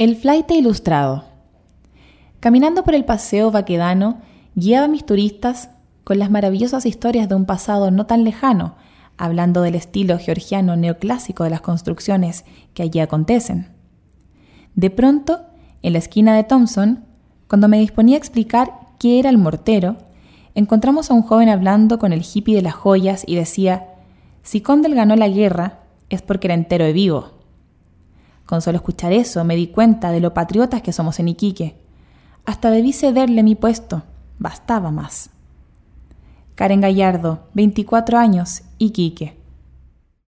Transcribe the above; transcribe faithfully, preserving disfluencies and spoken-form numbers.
El flaite ilustrado. Caminando por el paseo Baquedano, guiaba a mis turistas con las maravillosas historias de un pasado no tan lejano, hablando del estilo georgiano neoclásico de las construcciones que allí acontecen. De pronto, en la esquina de Thompson, cuando me disponía a explicar qué era el mortero, encontramos a un joven hablando con el hippie de las joyas y decía: si Condell ganó la guerra es porque era entero y vivo. Con solo escuchar eso me di cuenta de lo patriotas que somos en Iquique. Hasta debí cederle mi puesto, bastaba más. Karen Gallardo, veinticuatro años, Iquique.